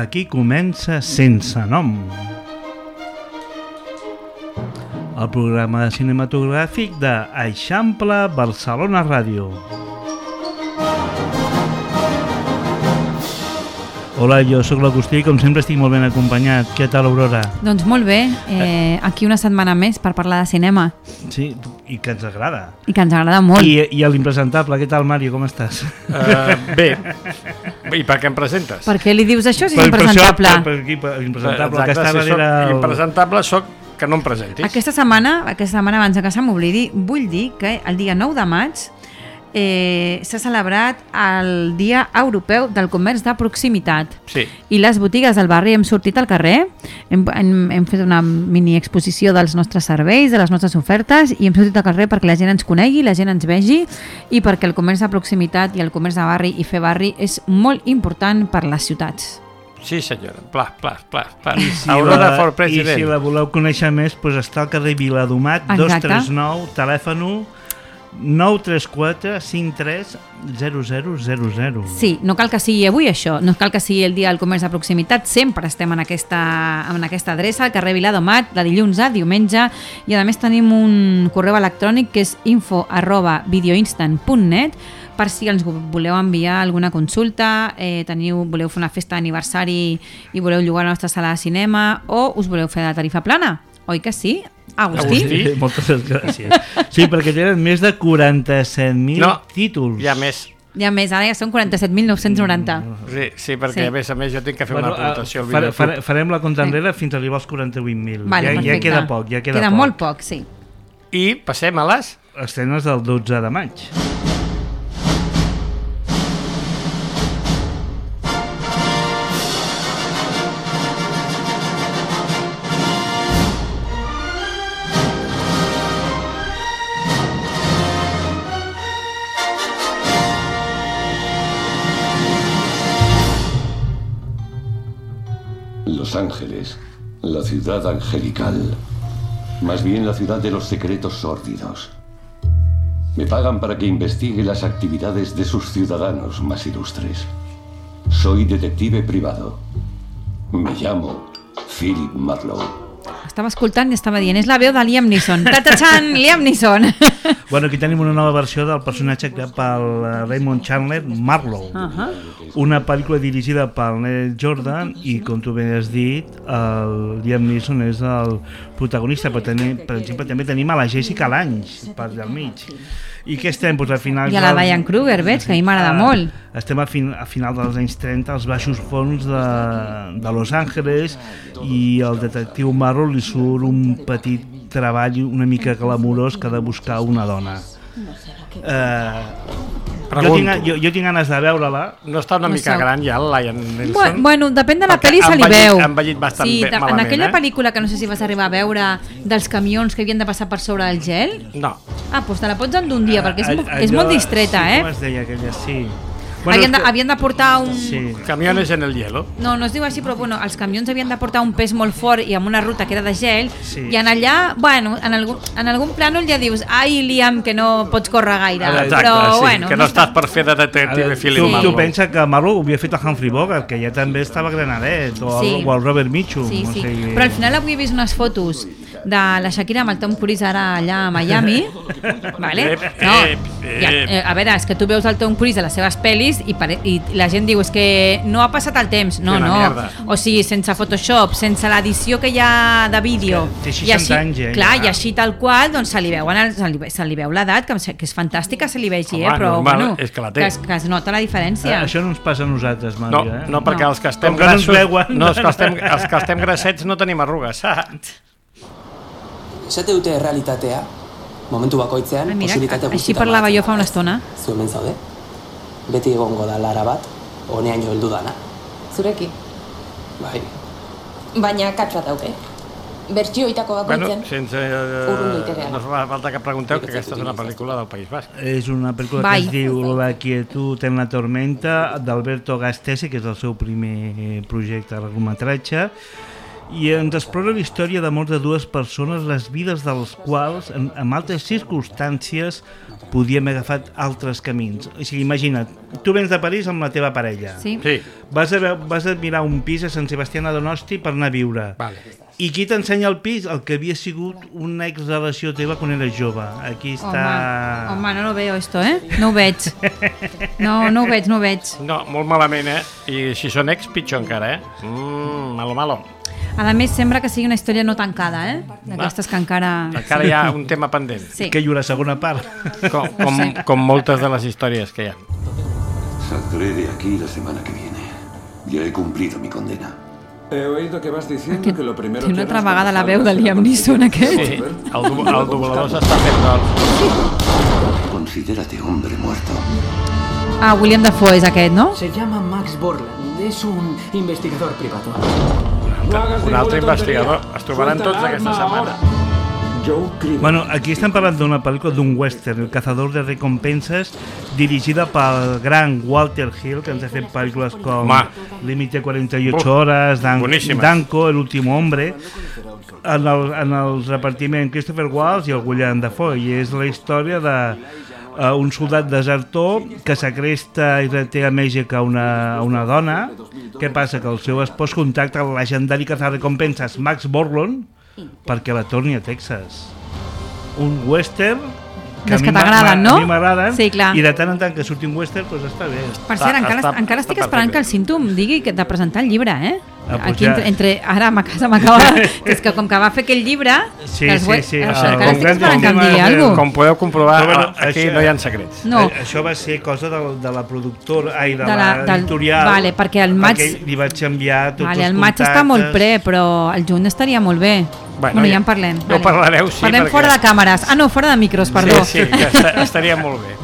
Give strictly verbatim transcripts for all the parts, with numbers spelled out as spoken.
Aquí comença Sense Nom, el programa cinematogràfic de Eixample Barcelona Ràdio. Hola, jo sóc l'Agustí i com sempre estic molt ben acompanyat. Què tal, Aurora? Doncs molt bé, eh, aquí una setmana més per parlar de cinema. Sí, i que ens agrada. I que ens agrada molt. I, i l'impresentable, què tal, Mario, com estàs? Uh, bé, i per què em presentes? Per què li dius això si és Per- per impresentable? això, Per, per, aquí, per, impresentable, Exacte, que estava si soc era... El... impresentable soc que no em presentis. Aquesta setmana, aquesta setmana abans que se m'oblidi, vull dir que el dia nou de maig eh, s'ha celebrat el Dia Europeu del Comerç de Proximitat. Sí. I les botigues del barri hem sortit al carrer, hem, hem, hem fet una mini exposició dels nostres serveis, de les nostres ofertes, i hem sortit al carrer perquè la gent ens conegui, la gent ens vegi, i perquè el comerç de proximitat i el comerç de barri i fer barri és molt important per les ciutats. Sí, senyora. Pla, pla, pla, pla. Si Aurora la, for I president. si la voleu conèixer més, doncs està al carrer Viladomat, Exacte. dos tres nou, telèfon nou tres quatre cinc tres zero zero zero zero. Sí, no cal que sigui avui això, no cal que sigui el dia del comerç de proximitat, sempre estem en aquesta, en aquesta adreça, al carrer Viladomat, de dilluns a diumenge, i a més tenim un correu electrònic que és info arroba videoinstant punt net, per si ens voleu enviar alguna consulta, eh, teniu, voleu fer una festa d'aniversari i voleu llogar la nostra sala de cinema, o us voleu fer la tarifa plana, oi que sí? Agustí? Agustí? Sí, moltes gràcies. Sí, perquè tenen més de quaranta-set mil No, títols. hi ha més. Ja més, ara ja són quaranta-set mil nou-cents noranta. Sí, sí, perquè Sí. a més a més jo tinc que fer Bueno, una aportació al fare, vídeo. fare, farem la compta enrere fins a arribar als quaranta-vuit mil. Vale, ja, ja perfecte. queda poc, ja queda, queda poc. molt poc, sí. I passem a les... Estrenes del dotze de maig. Los Ángeles, la ciudad angelical. Más bien la ciudad de los secretos sórdidos. Me pagan para que investigue las actividades de sus ciudadanos más ilustres. Soy detective privado. Me llamo Philip Marlowe. Estava escoltant i estava dient, és la veu de Liam Neeson. Ta-ta-chan, Liam Neeson. Bueno, aquí tenim una nova versió del personatge creat pel eh, Raymond Chandler, Marlowe. Uh -huh. Una pel·lícula dirigida pel Neil Jordan i, com tu bé has dit, el Liam Neeson és el protagonista, però tenim, per exemple també tenim a la Jessica Lange per allà al mig. I què estem? Pues, a final I a la Diane Kruger, veig, que a mi m'agrada molt. Estem a, fin, a final dels anys trenta, als baixos fons de, de Los Angeles, i el detectiu Marlowe li surt un petit treball una mica glamurós que ha de buscar una dona. Eh, jo, tinc, jo, jo tinc ganes de veure-la. No està una No mica sé. gran ja, el Liam Neeson? Bueno, bueno, depèn de la Perquè pel·li, se li ha envellit- veu. ha envellit bastant bé- de- malament, en aquella eh? pel·lícula que no sé si vas arribar a veure dels camions que havien de passar per sobre del gel, No. ah, doncs te la pots endur un dia, perquè és, mo- Allò- és molt distreta, sí, eh? Com es deia aquella? Sí. Havien de, és que- havien de portar un... Sí. Camiones en el hielo. No, no es diu així, però bueno, els camions havien de portar un pes molt fort i amb una ruta que era de gel, Sí. i en allà, bueno, en algun, en algun plànol ja dius, ai, Liam, que no pots córrer gaire, Exacte, però sí, bueno... que no estàs per fer de detective Ara, Philip tu, Marlowe. tu pensa que Marlowe ho havia fet el Humphrey Bogart, que ja també estava granadet, o, Sí. el, o el Robert Mitchum. Sí, o sí. sigui... Però al final avui he vist unes fotos de la Shakira amb el Tom Cruise ara allà a Miami, vale? Ep, No, ep, ja, ep. eh, a veure, és que tu veus el Tom Cruise a les seves pel·lis i, pare, i la gent diu, és que no ha passat el temps. No, Que una no, mierda. o sigui, sense Photoshop, sense l'edició que hi ha de vídeo. És que té I seixanta anys, eh, clar, ja. i així tal qual, doncs se li, veuen el, se li, se li veu l'edat, que, que és fantàstica, se li vegi, eh? Home, Però normal, bueno, és que la té. que, es, que es nota la Eh, diferència. això no ens passa a nosaltres, No, Mario. eh? no, perquè No. els que estem Com que no ens grassos... veuen. No, els que estem, els que estem grassets no tenim arrugues. Ah. Esate dute errealitatea, momentu bakoitzean, Ah, mira, posibilitate així guztietan parlava banatzen jo fa una da, ez? estona. Zu hemen zaude? Beti egongo da lara bat, honeaino heldu dana. Zurekin. Bai, Baina katz bat dauke. Bertsioitako Bueno, bakoitzen. sense... Eh, Urrundu itegean. no fa falta que pregunteu que aquesta és una pel·lícula del País Basc. És una pel·lícula Vai. que es diu La quietud en la tormenta, d'Alberto Gastesi, que és el seu primer projecte de largometratge, i ens explora la història d'amor de dues persones, les vides dels quals, en, en altres circumstàncies, podíem haver agafat altres camins. O sigui, imagina't, tu vens de París amb la teva parella. Sí. Sí. Vas a, vas a mirar un pis a Sant Sebastià de Donosti per anar a viure. Vale. I qui t'ensenya el pis? El que havia sigut una exrelació teva quan eres jove. Aquí està... Home, home, no lo veo esto, eh? No ho veig. No, no ho veig, no ho veig. No, molt malament, eh? I si són ex, pitjor encara, eh? Mmm, malo, malo. A més, sembla que sigui una història no tancada, eh? D'aquestes que encara... Encara hi ha un tema pendent. Sí. Que hi haurà segona part. Com, com, Sí. com moltes de les històries que hi ha. Saldré de aquí la semana que viene. Ya he cumplido mi condena. He oído que vas diciendo Que, que lo primero que una que altra harás vegada cuando la veu de salgas Liam será Neeson aquest. Sí, el, du el doblador s'està fent del... Considérate hombre muerto. Ah, William Dafoe és aquest, no? Se llama Max Borland. Es un investigador privado. Un altre investigador. Es trobaran tots aquesta setmana. Joe Crimen. Bueno, aquí estem parlant d'una pel·lícula d'un western, El cazador de recompenses, dirigida pel gran Walter Hill, que ens ha fet pel·lícules com Home. Límite cuarenta y ocho Uf, horas, Dan boníssimes. Danko, El último hombre. En el, en el repartiment Christopher Waltz i el William Dafoe, i és la història de uh, un soldat desertor que secresta i reté a Mèxic a una, a una dona. Què passa? Que el seu espòs contacta el legendari cazador de recompenses Max Borland perquè la torni a Texas. Un western Dels a mi que m'a- t'agraden, no? A mi m'agraden, Sí, clar. i de tant en tant que surti un western, doncs està bé. Per cert, Està- encara, està- encara estic està esperant perfecte. que el Cintum digui que de presentar el llibre, eh? Ah, pues Aquí ja. entre, entre... Ara ma casa m'acaba... que és que com que va fer aquell llibre... Sí, que els sí, we- sí, o el- sigui, encara el estic gran esperant que em tema digui del- alguna cosa. Com podeu comprovar, Però bueno, aquí això- no hi ha secrets. No. Eh, Això va ser cosa de, de la productora, ai, de, De la- la del- editorial. vale, perquè el maig- perquè li vaig enviar tots Vale, els el maig contactes. està molt pre, però el juny estaria molt bé. Bueno, Bueno, ja ja- en parlem. ja ho parlareu, sí, Parlem perquè- fora de càmeres. Ah, no, fora de micros, perdó. Sí, sí, que esta- estaria molt bé.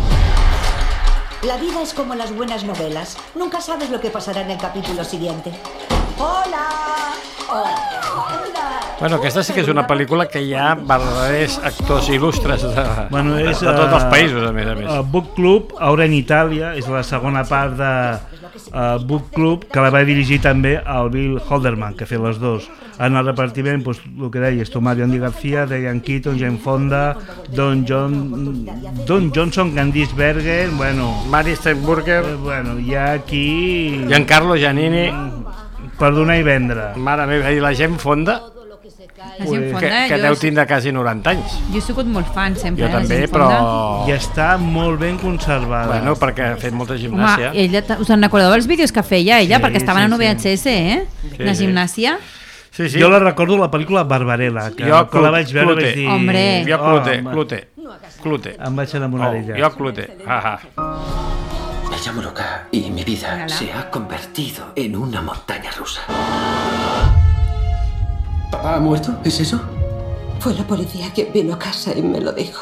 La vida es como las buenas novelas. Nunca sabes lo que pasará en el capítulo siguiente. ¡Hola! ¡Hola! Bueno, aquesta sí que és una pel·lícula que hi ha verdaders actors il·lustres de, Bueno, de, és, de tots els eh, països, a més a més. Uh, Book Club, Ahora en Itàlia, és la segona part de uh, Book Club, que la va dirigir també el Bill Holderman, que ha fet les dues. En el repartiment, pues, el que deies, tu, Mario Andy García, Diane Keaton, Jane Fonda, Don, John, Don Johnson, Candice Bergen, bueno, Mary eh, Steinburger, bueno, hi ha aquí Giancarlo Giannini, per donar i vendre. mare meva, i la gent fonda, La gent que, fonda, que jo, deu tindre quasi noranta anys. jo he sigut molt fan sempre. Jo eh, la també, gent fonda. però... I està molt ben conservada. Bueno, perquè ha fet molta Home, gimnàsia. ella, us en recordeu dels vídeos que feia ella? Sí, Perquè estaven sí, en V H S, eh? Sí, la sí. gimnàsia. Sí, sí. Jo la recordo la pel·lícula Barbarella, que Jo, quan la vaig veure Clute. vaig dir... Hombre. Jo clute, home, clute, clute. Em vaig enamorar Oh, d'ella. jo clute. Ah, ah. Me llamo Luca y mi vida Mírala. se ha convertido en una montaña rusa. ¿Papá ha muerto? ¿Es eso? Fue la policía quien vino a casa y me lo dijo.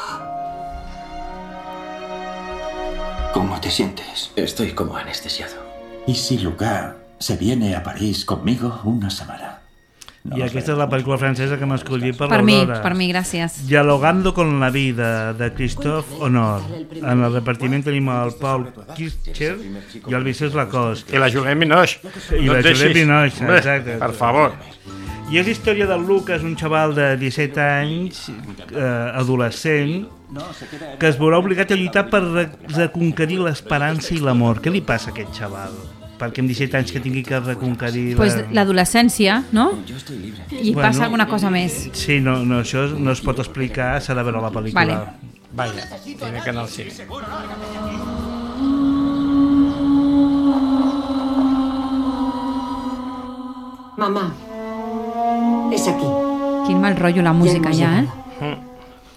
¿Cómo te sientes? Estoy como anestesiado. ¿Y si Luca se viene a París conmigo una semana? No I nos aquesta és la veremos. pel·lícula francesa que m'ha escollit per Per mi, l'Aurora. per mi, gràcies. Dialogando con la vida, de Christophe Honor. En el repartiment tenim el Paul Kircher i el Vincent Lacoste. I la Juliette Binoche. I No la et deixis. Juliette Binoche, Hombre, exacte. Per favor. I és la història del Lucas, un xaval de disset anys, eh, adolescent, que es veurà obligat a lluitar per re reconquerir l'esperança i l'amor. Què li passa a aquest xaval? Perquè amb disset anys que tingui que reconquerir... Pues la... l'adolescència, no? I Bueno, passa alguna cosa més. Sí, no, no, això no es pot explicar, s'ha de veure la pel·lícula. Vale. Vaja, tiene que anar al cine. Mamá, es aquí. Quin mal rotllo la música hemos ja, eh? llegado.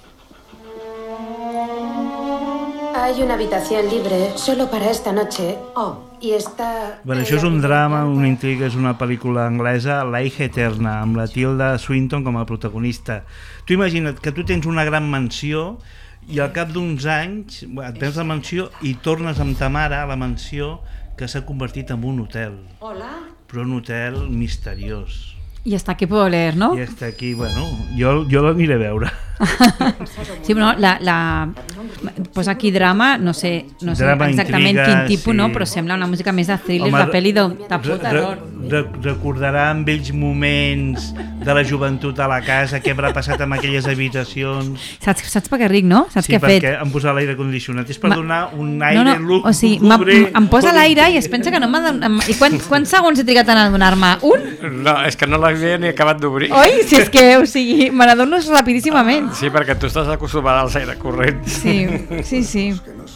Hay una habitación libre solo para esta noche. Oh, Y está... Bueno, això és un drama, una intriga, és una pel·lícula anglesa, La hija eterna, amb la Tilda Swinton com a protagonista. Tu imagina't que tu tens una gran mansió i al cap d'uns anys et vens a la mansió i tornes amb ta mare a la mansió que s'ha convertit en un hotel. hola. Però un hotel misteriós. I hasta aquí puedo leer, no? I està aquí, bueno, jo, jo l'aniré a veure. Sí, però no, la, la... posa aquí drama, no sé, no sé Drama, exactament intriga, quin tipus, sí. no? Però sembla una música més de thriller, Home, de pel·li de, de re- por re- terror. recordarà amb vells moments de la joventut a la casa, què haurà passat amb aquelles habitacions. Saps, saps per què ric, no? Saps sí, què ha fet? Sí, perquè em posa l'aire condicionat. És per Ma... donar un aire... No, no, o sigui, em posa l'aire i es pensa que no m'ha de... I quants, quants segons he trigat en adonar-me? Un? No, és que no l'havia ni acabat d'obrir. Oi? Si és que, o sigui, me n'adono rapidíssimament. Sí, perquè tu estàs acostumada als aire corrents. Sí, sí, sí.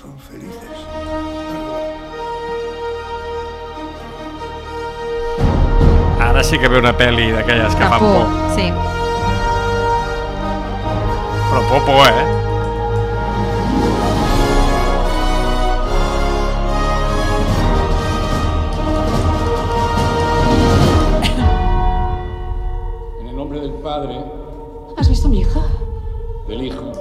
Ara sí que ve una pel·li d'aquelles que fan por. Sí. Però por, por, eh? En el nombre del Padre. ¿Has visto a mi hija? Del Hijo.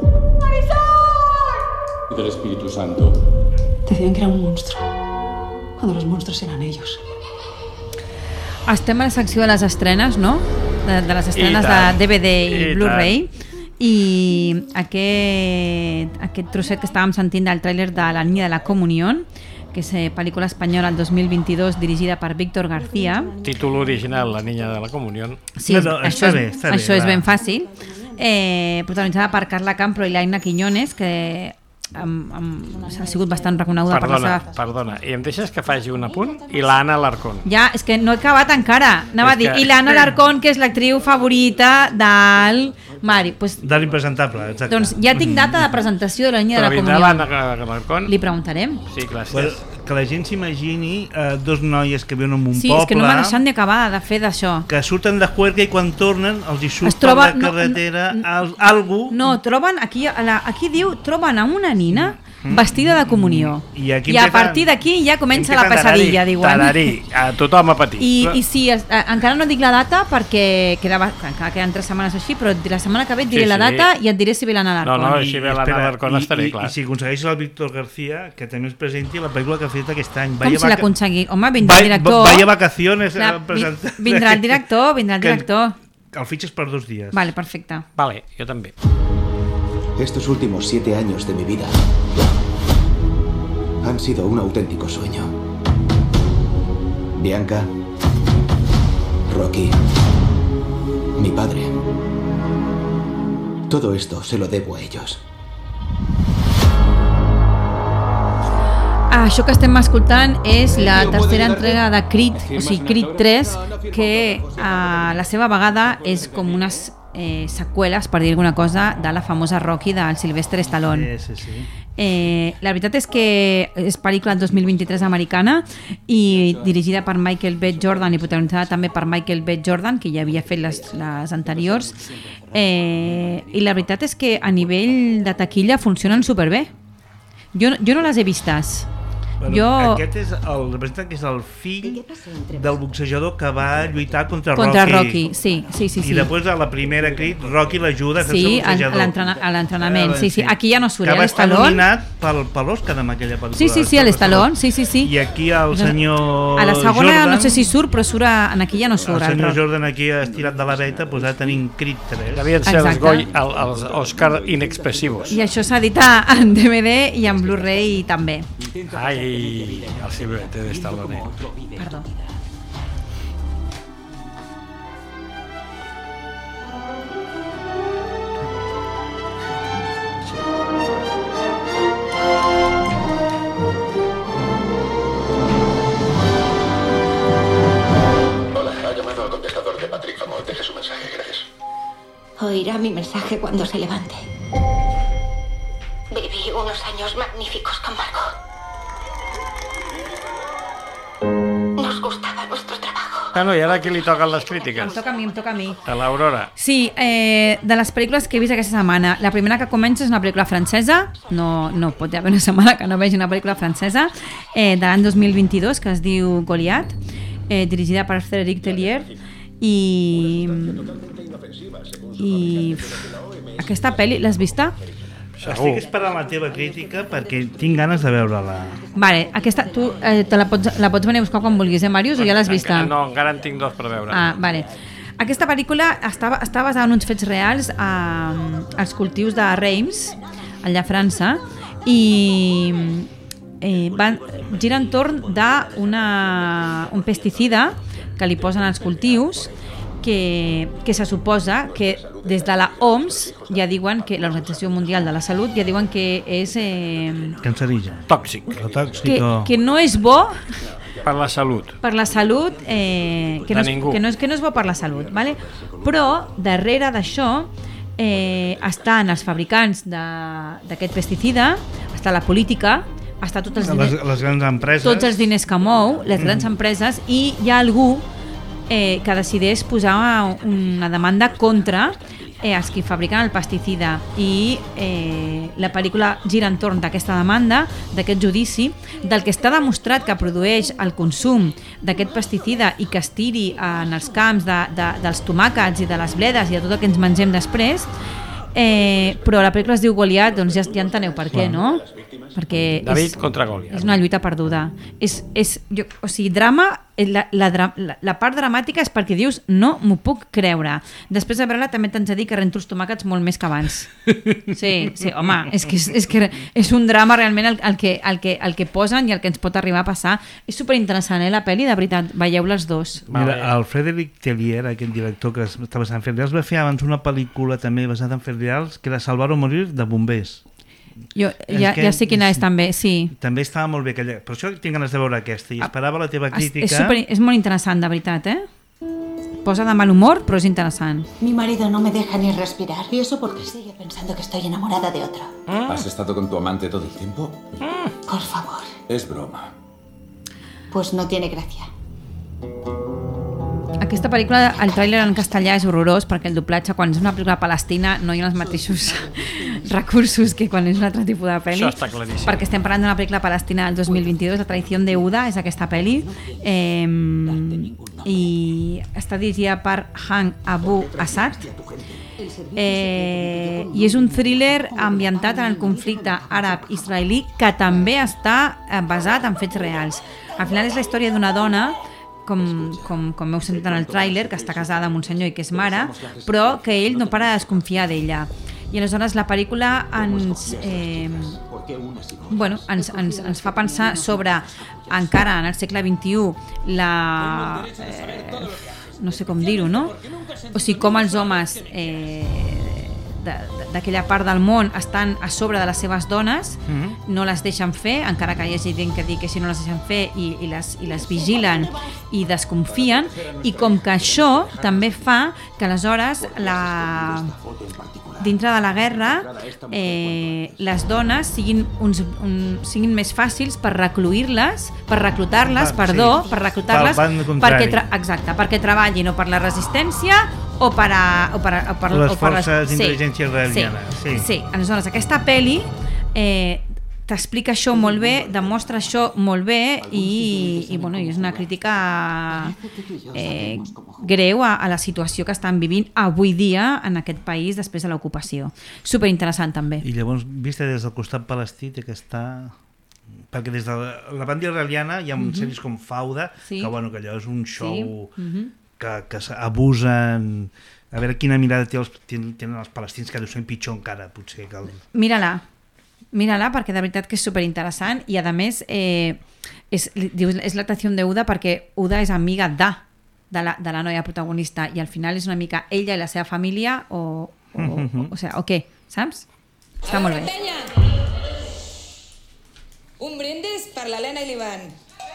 Y del Espíritu Santo. Decían que era un monstruo. Cuando los monstruos eran ellos. Estem a la secció de les estrenes, no? De, de les estrenes de D V D i, I Blu-ray. I aquest, aquest trosset que estàvem sentint del tràiler de La Niña de la Comunión, que és pel·lícula espanyola del dos mil vint-i-dos dirigida per Víctor García. Títol original, La Niña de la Comunión. Sí, no, no, això, és, bé, això bé, és ben fàcil. Eh, protagonitzada per Carla Campro i l'Aina Quiñones, que Amb, amb, ha sigut bastant reconeguda perdona, per la seva... Perdona, i em deixes que faci un apunt? I l'Anna Alarcón. Ja, és que no he acabat encara. Anava és a dir, que... i l'Anna Alarcón, que és l'actriu favorita del Mari. Pues... De l'impresentable, exacte. Doncs ja tinc data de presentació de La Niña de la Comunión. Però vindrà l'Anna Alarcón? Li preguntarem. Sí, gràcies. Well, que la gent s'imagini eh, dos noies que viuen en un sí, poble... Sí, és que no m'ha deixat ni acabar de fer d'això. Que surten de Juerga i quan tornen els hi surt troba... per la carretera no, no, algú... No, troben, aquí, aquí diu, troben a una nina mm. vestida de comunió. I, aquí I a partir d'aquí ja comença la pesadilla, diuen. Tararí, a tothom a patir. I, i sí, es, a, encara no dic la data perquè queda, encara queden tres setmanes així, però la setmana que ve et diré sí, sí. la data i et diré si ve l'Anna Alarcón. No, no, si ve l'Anna Alarcón estaré i, clar. I si aconsegueixes el Víctor García, que també es presenti la pel·lícula que ha fet aquest any. Com si l'aconseguir? Home, vindrà el director... Vaya vacaciones. La, vindrà el director, vindrà el director. El fitxes per dos dies. Vale, perfecte. Vale, jo també. Estos últimos siete años de mi vida han sido un auténtico sueño. Bianca, Rocky, mi padre. Todo esto se lo debo a ellos. Això que estem escoltant és la tercera entrega de Creed, o sigui, Creed tres, que a la seva vegada és com unes eh, seqüeles, per dir alguna cosa, de la famosa Rocky del Sylvester Stallone. Sí, sí, sí. Eh, la veritat és que és pel·lícula dos mil vint-i-tres americana i dirigida per Michael B. Jordan i protagonitzada també per Michael B. Jordan, que ja havia fet les, les anteriors, eh, i la veritat és que a nivell de taquilla funcionen superbé. Jo, jo no les he vistes. Bueno, jo... Aquest és el representant que és el fill del boxejador que va lluitar contra, contra Rocky. Rocky. Sí, sí, sí, sí. I després a la primera Creed, Rocky l'ajuda a fer-se sí, boxejador. Sí, a l'entrenament. Sí, sí. Aquí ja no surt que va estar l'Stallone. nominat pel, per l'Oscar amb aquella pel·lícula. Sí, sí, sí, a l'Stallone. Sí, sí, sí. I aquí el senyor a la segona Jordan, no sé si surt, però surt a, en aquí ja no surt. El senyor Jordan aquí ha estirat de la veta, doncs ara tenim Creed tres. Devien ser els, Goi, el, els Oscar inexpressivos. I això s'ha editat en D V D i en Blu-ray també. Ai, el siluete de Stallone. Perdó. Hola, ha llamado al contestador de Patrick Famont. Deje su mensaje, gracias. Oirá mi mensaje cuando se levante. Viví unos años magníficos con Margot. Nos gustaba nuestro trabajo. Bueno, i ara aquí li toquen les crítiques? Em toca a mi, em toca a mi. A l'Aurora. Sí, eh, de les pel·lícules que he vist aquesta setmana, la primera que comença és una pel·lícula francesa, no, no pot haver una setmana que no vegi una pel·lícula francesa, eh, de l'any dos mil vint-i-dos, que es diu Goliath, eh, dirigida per Frédéric Tellier, i... i... aquesta pel·li, l'has vista? Estic esperant la teva crítica perquè tinc ganes de veure-la. Vale, aquesta, tu eh, te la, pots, la pots venir a buscar quan vulguis, eh, Màrius, o ja l'has vista? No, encara en tinc dos per veure. Ah, vale. Aquesta pel·lícula està, està basada en uns fets reals a, als cultius de Reims, allà a França, i eh, van, gira entorn d'un pesticida que li posen als cultius, que, que se suposa que des de la O M S ja diuen que l'Organització Mundial de la Salut ja diuen que és eh, cancerigen, tòxic, tòxic que, o... que no és bo per la salut, per la salut eh, que, no és, que, no és, que no és bo per la salut, vale? Però darrere d'això eh, estan els fabricants d'aquest pesticida, està la política, està tots els diners, les, les grans empreses, tots els diners que mou, les grans mm. empreses, i hi ha algú Eh, que decideix posar una demanda contra eh, els que fabriquen el pesticida, i eh, la pel·lícula gira entorn d'aquesta demanda, d'aquest judici, del que està demostrat que produeix el consum d'aquest pesticida i que es tiri en els camps de, de, dels tomàquets i de les bledes i de tot el que ens mengem després. Eh, però la pel·lícula es diu Goliat, doncs ja, ja enteneu per què, no? Perquè David és, contra Goliat. És una lluita perduda. És, és, jo, o sigui, drama, la, la, la, la part dramàtica és perquè dius no m'ho puc creure. Després de veure-la també t'haig de dir que rento els tomàquets molt més que abans. Sí, sí, home, és que és, és, que és un drama realment el, el, que, el, que, el que posen i el que ens pot arribar a passar. És superinteressant, eh, la pel·li, de veritat, veieu-la els dos. Mira, el Frederic Tellier, aquest director que està basat en fets reals, va fer abans una pel·lícula també basada en fets reals, que era Salvar o morir, de bombers. Jo ja, ja sé quina és també, sí. També estava molt bé aquella, per això tinc ganes de veure aquesta i esperava la teva crítica. És, super, és molt interessant, de veritat, eh? Posa de mal humor, però és interessant. Mi marido no me deja ni respirar, y eso porque sigue pensando que estoy enamorada de otro. ¿Has estado con tu amante todo el tiempo? Por favor. Es broma. Pues no tiene gracia. Aquesta pel·lícula, el tràiler en castellà és horrorós perquè el doblatge, quan és una pel·lícula palestina, no hi ha els mateixos recursos que quan és un altre tipus de pel·li. Això està claríssim. Perquè estem parlant d'una pel·lícula palestina del dos mil vint-i-dos, La tradició de Uda és aquesta pel·li, eh, i està dirigida per Han Abu Assad, eh, i és un thriller ambientat en el conflicte àrab-israelí que també està basat en fets reals. Al final és la història d'una dona, com, com, com heu sentit en el tràiler, que està casada amb un senyor i que és mare, però que ell no para de desconfiar d'ella. I aleshores la pel·lícula ens, eh, bueno, ens, ens, ens fa pensar sobre, encara en el segle vint-i-u, la, eh, no sé com dir-ho, no? O sigui, com els homes eh, d'aquella part del món estan a sobre de les seves dones, mm-hmm. no les deixen fer, encara que hi hagi gent que digui que si no les deixen fer i, i, les, i les vigilen i desconfien, i com que això també fa que aleshores la... dintre de la guerra eh, les dones siguin, uns, un, siguin més fàcils per recluir-les, per reclutar-les, perdó, sí. per reclutar-les perquè, tra exacte, perquè treballin o per la resistència o per, a, o per, a, o per les o per forces sí, d'intel·ligència israeliana. Sí, sí. sí, aleshores aquesta pel·li eh, t'explica això molt bé, demostra això molt bé i, i, bueno, i és una crítica eh, greu a, a la situació que estan vivint avui dia en aquest país després de l'ocupació. Superinteressant també. I llavors, vista des del costat palestí, té que estar... Perquè des de la, la banda israeliana hi ha mm-hmm. sèries com Fauda, sí. que, bueno, que allò és un show sí. mm-hmm. que, que abusen... A veure quina mirada té els, tenen els palestins, que deu ser pitjor encara, potser. Que el... Mira-la. Mira-la, perquè de veritat que és superinteressant i a més eh, és, dius, és la tradició de Uda perquè Uda és amiga de, de, la, de la noia protagonista i al final és una mica ella i la seva família o, o, mm-hmm. o, o, sea, o què, saps? Està molt bé. Un brindis per l'Helena i l'Ivan.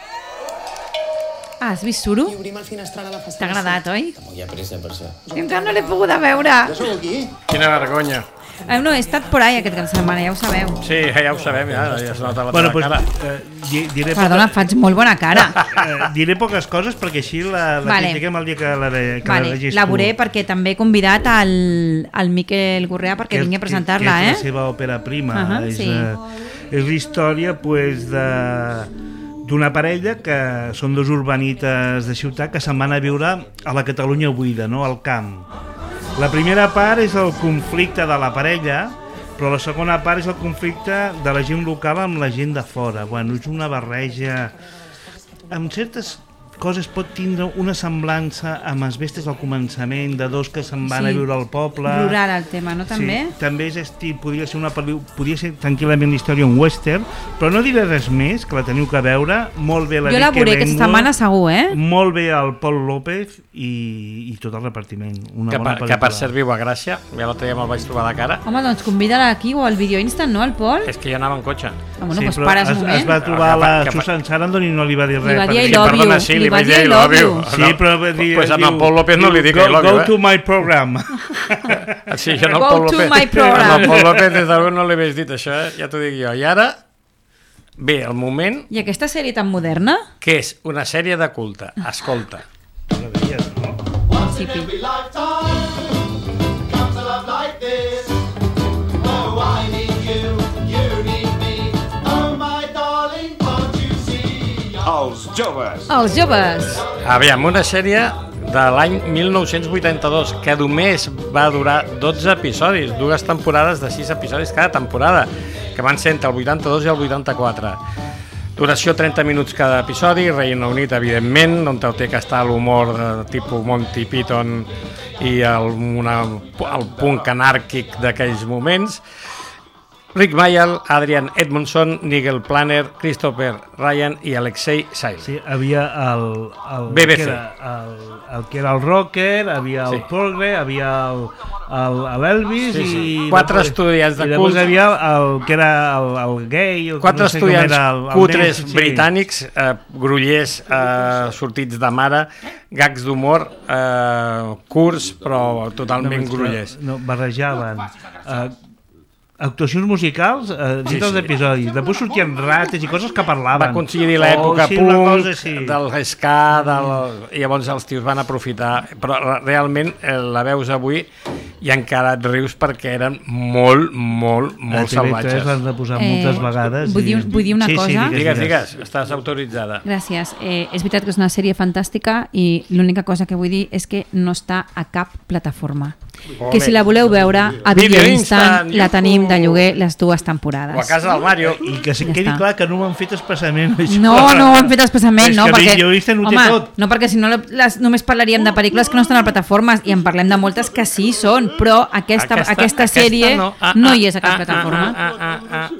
Ah, has vist Suro? T'ha agradat, oi? Hi ha pressa per això. Encara no l'he pogut veure. Jo sóc aquí. Quina vergonya. Eh, no, he estat por ahí aquest cap de setmana, ja ho sabeu. Sí, ja ho sabem, ja, ja es nota la bueno, teva pues, cara. Eh, diré Perdona, poca... faig molt bona cara. eh, diré poques coses perquè així la, la vale. critiquem el dia que la, que vale. la vegis tu. La veuré perquè també he convidat al, al Miquel Gurrea perquè vingui a presentar-la, eh? Que és la seva òpera prima. Uh -huh, és sí. eh, és la història pues, de d'una parella que són dos urbanites de ciutat que se'n van a viure a la Catalunya buida, no? Al camp. La primera part és el conflicte de la parella, però la segona part és el conflicte de la gent local amb la gent de fora. Bueno, és una barreja amb certes coses pot tindre una semblança amb els bestes al començament, de dos que se'n van Sí. a viure al poble. Rural el tema, no, també? Sí, també és estil, podria ser una pel·lícula, podria ser tranquil·lament la història un western, però no diré res més, que la teniu que veure, molt bé la Jo la Vicky veuré aquesta Vengo, setmana segur, eh? molt bé el Pol López i, i tot el repartiment. Una Que, bona per, pel·lícula. que per cert viu a Gràcia, ja l'altre dia me'l vaig trobar de cara. Home, doncs convida-la aquí o al vídeo Instant, no, el Pol? És que jo anava en cotxe. Ah, bueno, Sí, doncs però pares es, un es moment. va trobar Ah, la que- que- Susan Sarandon i no li va dir res. Li va dir perquè- I love Perdona, you. sí, Li li va vaig dir dir I I love love you. you. Sí, però va dir... Pues amb el diu, Pol López no li dic go, I love you, Go eh? to my program. Sí, jo no el Go Pol to López. my program. Amb el Pol López des d'algú no li hagués dit això, eh? Ja t'ho dic jo. I ara, bé, el moment I aquesta sèrie tan moderna? que és una sèrie de culte. Escolta. Sí, pi. Els joves. Els joves. Aviam, una sèrie de l'any mil nou-cents vuitanta-dos que només va durar dotze episodis, dues temporades de sis episodis cada temporada, que van ser entre el vuitanta-dos i el vuitanta-quatre. Duració trenta minuts cada episodi, Regne Unit, evidentment, on té que estar l'humor de tipus Monty Python i el, una, el punk anàrquic d'aquells moments. Rick Mayall, Adrian Edmondson, Nigel Planner, Christopher Ryan i Alexei Sayle. Sí, havia el, el, B B C. Que era el, el que era el rocker, havia el Sí. Porgle, havia el, el, l'Elvis Sí, sí. i... Quatre després- estudiants de I després cult. havia el que era el, el gay... El, Quatre no sé com estudiants era, el, el cutres nen, britànics, eh, grollers eh, sortits de mare, gags d'humor, eh, curts però totalment No, grollers. No, barrejaven eh, actuacions musicals eh, dins Sí, dels sí. episodis. Després sortien rates i coses que parlaven. Va coincidir l'època oh, sí, una punk, cosa, sí. del ska, del... i llavors els tios van aprofitar, però realment eh, la veus avui i encara et rius perquè eren molt, molt, molt A T V tres salvatges. l'han de posar moltes vegades. vull dir- vull dir una sí, cosa? Sí, Digues, digues, estàs autoritzada. Gràcies. Eh, és veritat que és una sèrie fantàstica i l'única cosa que vull dir és que no està a cap plataforma. Ole. Que si la voleu veure, a Video Video Instant Instant, la tenim de iuhu. lloguer les dues O a temporades. casa del Mario. I que se Ja quedi està. clar que no ho han fet expressament. Això. No, no ho han fet expressament, És no, que perquè, jo he vist en ho té home, tot. no, perquè si no les, només parlaríem de pel·lícules que no estan a plataformes i en parlem de moltes que sí són, però aquesta, aquesta, aquesta sèrie no, ah, no ah, hi és a cap ah, plataforma. ah, ah, ah, ah.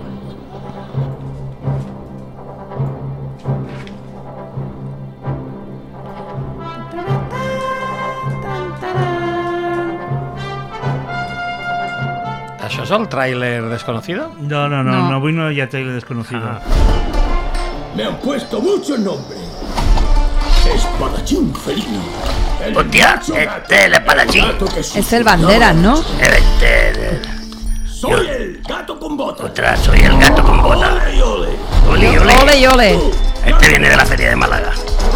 Això és el tràiler desconocido? No, no, no, No. no, avui no hi ha trailer desconocido. Ah. Me han puesto mucho nombre. Espadachín felino. El Hostia, macho este gato. es el espadachín. gato que Es el Banderas, ¿no? Este, Soy el gato con botas. ostras, soy el gato con botas. Ole, ole. Oli, oli. Ole y ole. Este viene de la feria de Málaga.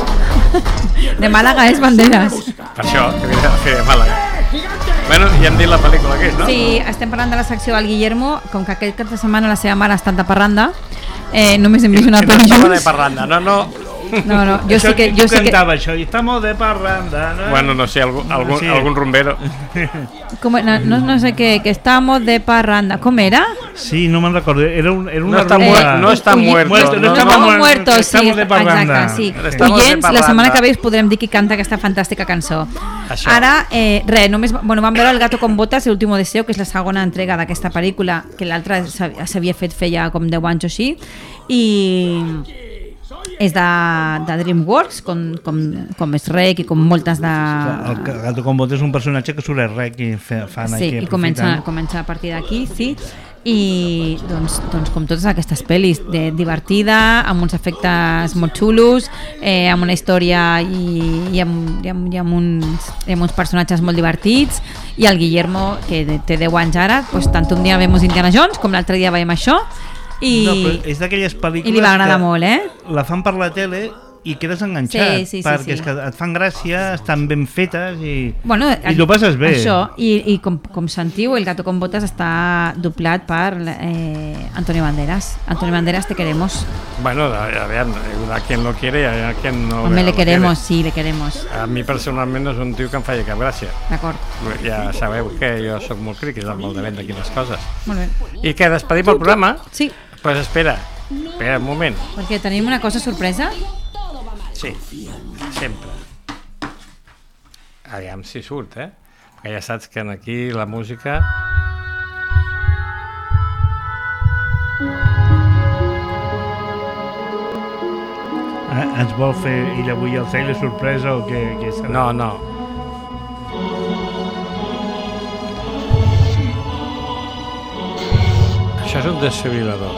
De Màlaga és Banderas. Per això, que viene de la Feria de Màlaga. Bueno, ja hem dit la pel·lícula que és, no? Sí, estem parlant de la secció del Guillermo, com que aquest cap de setmana la seva mare ha estat de parranda, eh, només hem vist una Que no pel·li estava de junts. parranda, no, no. No, no, jo Això sí que... qui Jo sí que cantava això? I estamos de parranda, no? Bueno, no sé, algú, algun, Sí. algun rumbero. com, no, no, no sé què, que estamos de parranda. Com era? Sí, no me'n recordo. Era, un, era No una està rumba. muerto, no està Uy, muerto. muerto, no no, està no. Estamos muerto, muertos, sí, estamos de parranda. exacte, sí. Estamos de Oients, la parranda. setmana que ve us podrem dir qui canta aquesta fantàstica cançó. Això. Ara, eh, res, només, bueno, vam veure El gato con botas, El último deseo, que és la segona entrega d'aquesta pel·lícula, que l'altra s'ha- s'havia fet feia com deu anys o així, i és de, de DreamWorks, com, com, com és Rec i com moltes de... El Gato con Botes és un personatge que surt a rec i fe- fan Sí, aquí i comença, aprofitant. comença a partir d'aquí, sí. I doncs, doncs com totes aquestes pel·lis, de, divertida, amb uns efectes molt xulos, eh, amb una història i, i, amb, i, amb, i amb, uns, i amb uns personatges molt divertits, i el Guillermo, que té deu anys ara, doncs, tant un dia vemos Indiana Jones com l'altre dia veiem això, i, No, però és d'aquelles pel·lícules i li va agradar que molt, eh? la fan per la tele i quedes enganxat, Sí, sí, sí, perquè sí. és que et fan gràcia, estan ben fetes i, Bueno, i t'ho passes bé. Això, i, i com, com sentiu, El gato con botas està doblat per eh, Antonio Banderas. Antonio Banderas, te queremos. Bueno, a, a ver, a quien lo quiere y a quien no Home, lo le queremos, quiere. sí, le queremos. A mi personalment no és un tio que em faci cap gràcia. D'acord. Ja sabeu que jo sóc molt crític del moldament de quines coses. Molt bé. I que despedim el programa? Sí. Pues espera, espera un moment. Perquè tenim una cosa sorpresa. Sí, sempre. Aviam si surt, eh? Perquè ja saps que aquí la música... Eh, ens vol fer ell avui el trailer sorpresa o què, què serà? No, no. Això és un desfibrilador.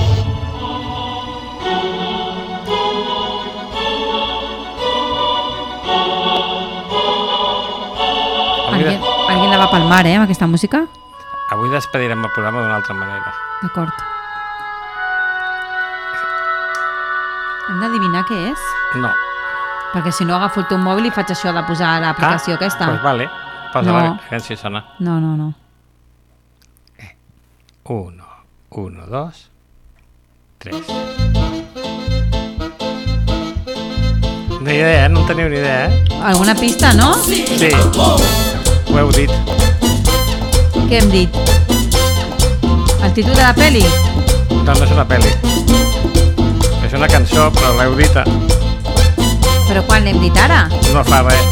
Alguien, alguien la va palmar, eh, amb aquesta música? Avui despedirem el programa d'una altra manera. D'acord. Hem d'adivinar què és? No. Perquè si no agafo el teu mòbil i faig això de posar l'aplicació ah, aquesta. Doncs vale. Posa-la, no. a veure si sona. No, no, no. Uno, uno, dos, tres. No hi idea, no en teniu ni idea, eh? Alguna pista, no? Sí. Ho heu dit. Què hem dit? El títol de la peli? No, no és una peli. És una cançó, però l'heu dita. Però quan l'hem dit ara? No fa res.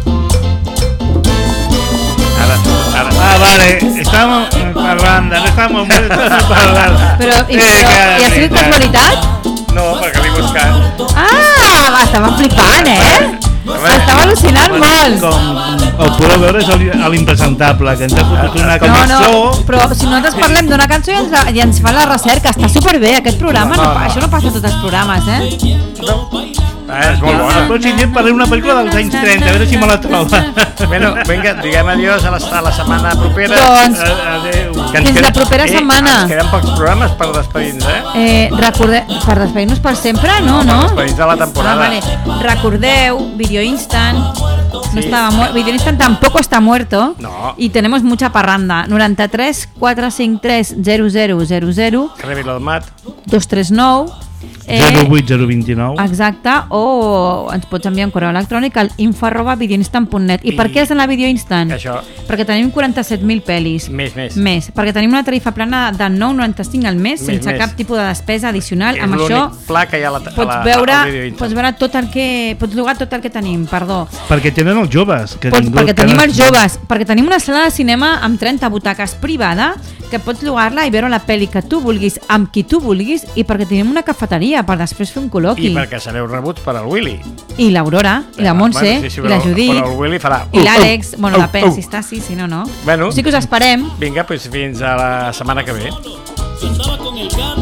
Ara, ara. Ah, vale, estamos parlant, no estamos parlant. Però, i, però, i ha sigut casualitat? No, perquè l'he buscat. Ah, estava flipant, eh? Estava al·lucinant molt. Com el podeu veure és l'impresentable, que ens ha fotut una cançó. No, no, però si nosaltres parlem d'una cançó i ens, la, i ens fa la recerca, està superbé aquest programa, no, no, no. Això no passa a tots els programes, eh? No. Ah, és molt bona. El pròxim dia parlem una pel·lícula dels anys trenta, a veure si me la troba. Bueno, vinga, diguem adiós a la, a la setmana propera. Doncs, adéu. Fins queda, la propera eh, setmana. Ens queden pocs programes per despedir-nos, eh? eh recorde, per despedir-nos per sempre, no, no? Per despedir-nos de la temporada. Ah, vale. Recordeu, Video Instant, sí. No estava mu- Video Instant tampoco está muerto. No. Y tenemos mucha parranda. noranta-tres quatre cinc tres zero zero zero zero Revila el mat. dos tres nou Eh, zero vuit zero dos nou. Exacte, o ens pots enviar un correu electrònic al info arroba videoinstant punt net. I, I per què és en la Video Instant? Això. Perquè tenim quaranta-set mil pel·lis. Més, més. Més, perquè tenim una tarifa plana de nou coma noranta-cinc al mes, Més, sense més. cap tipus de despesa addicional. És Amb això pla que hi ha a la, pots, a la, veure, al Video Instant. pots veure tot el que pots llogar tot el que tenim, perdó. Perquè tenen els joves. Que Pots, ningú, perquè que tenim no... els joves, perquè tenim una sala de cinema amb trenta butaques privada que pots llogar-la i veure la pel·li que tu vulguis, amb qui tu vulguis, i perquè tenim una cafeteria per després fer un col·loqui. I perquè sereu rebuts per al Willy. I l'Aurora, i la Montse, bueno, sí, sí, i la Judit, però el Willy farà... i l'Àlex, uh, bueno, uh, depèn uh. si està, sí, si no, no. Bueno, sí que us esperem. Vinga, doncs fins a la setmana que ve. Sentaba con el gato